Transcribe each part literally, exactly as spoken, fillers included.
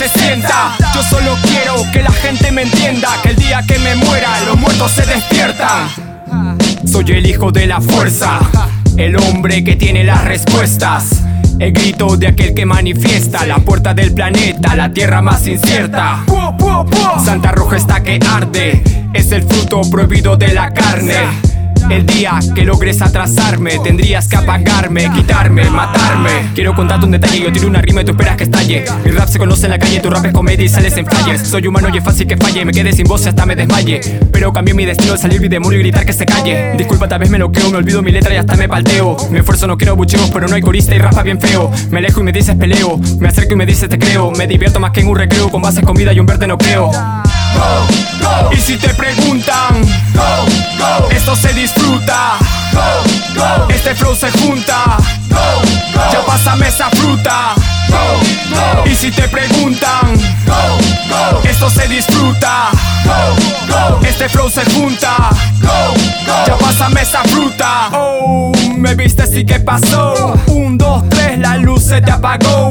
se sienta. Yo solo quiero que la gente me entienda, que el día que me muera los muertos se despiertan. Soy el hijo de la fuerza, el hombre que tiene las respuestas, el grito de aquel que manifiesta la puerta del planeta, la tierra más incierta. Santa Roja está que arde, es el fruto prohibido de la carne. El día que logres atrasarme, tendrías que apagarme, quitarme, matarme. Quiero contarte un detalle, yo tiro una rima y tú esperas que estalle. Mi rap se conoce en la calle, tu rap es comedia y sales en flyers. Soy humano y es fácil que falle, me quede sin voz y hasta me desmaye. Pero cambié mi destino de salir mi demonio y gritar que se calle. Disculpa, tal vez me noqueo, me olvido mi letra y hasta me palteo. Me esfuerzo, no quiero bucheos, pero no hay corista y rapa bien feo. Me alejo y me dices peleo, me acerco y me dices te creo. Me divierto más que en un recreo, con bases, comida y un verte no creo. Go, go. Y si te preguntan, go, go. Esto se disfruta, go, go. Este flow se junta, go, go. Ya pásame esa fruta, go, go. Y si te preguntan, go, go. Esto se disfruta, go, go. Este flow se junta, go, go. Ya pásame esa fruta. Oh, me viste así que pasó. Un, dos, tres, la luz se te apagó.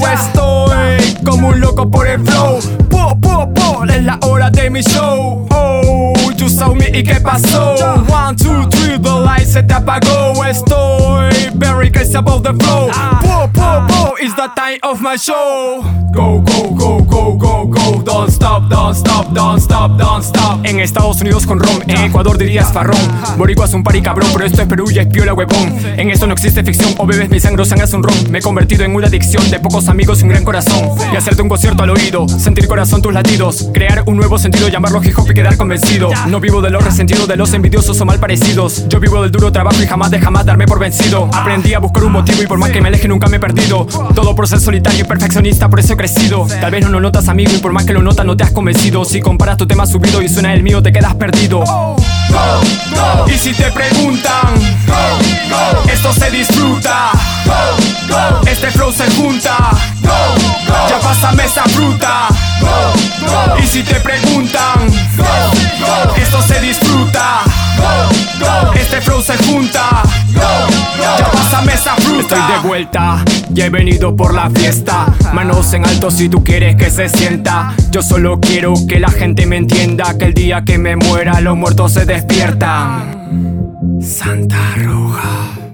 Estoy como un loco por el flow. Po, po, po, es la hora de mi show. Oh, you saw me y qué pasó. One, two, three, the light se te apagó. Estoy very crazy about the flow. Po, po, po, it's the time of my show. Go, go, go, go, go, go. Don't stop, don't stop, don't stop, don't stop. En Estados Unidos con rom, en Ecuador dirías farrón. Boricua es un party cabrón, pero esto es Perú y es piola huevón. En esto no existe ficción, o bebes mi sangre o sangras un ron. Me he convertido en una adicción de pocos amigos y un gran corazón. Y hacerte un concierto al oído, sentir corazón tus latidos, crear un nuevo sentido, llamarlo hip hop y quedar convencido. No vivo de los resentidos, de los envidiosos o mal parecidos. Yo vivo del duro trabajo y jamás de jamás darme por vencido. Aprendí a buscar un motivo y por más que me aleje nunca me he perdido. Todo por ser solitario y perfeccionista, por eso he crecido. Tal vez no lo notas amigo y por más que lo notas no te has convencido. Si comparas tu tema subido y suena el mío te quedas perdido. Go, go. Y si te preguntan, go, go. Esto se disfruta, go, go. Este flow se junta, go, go. Ya pásame esa fruta, go, go. Y si te preguntan, go, go. Esto se disfruta, go, go. Este flow se junta, go, go. Ya pásame esa fruta. Estoy de vuelta, ya he venido por la fiesta. Manos en alto si tú quieres que se sienta. Yo solo quiero que la gente me entienda, que el día que me muera los muertos se despiertan. Santa Roja.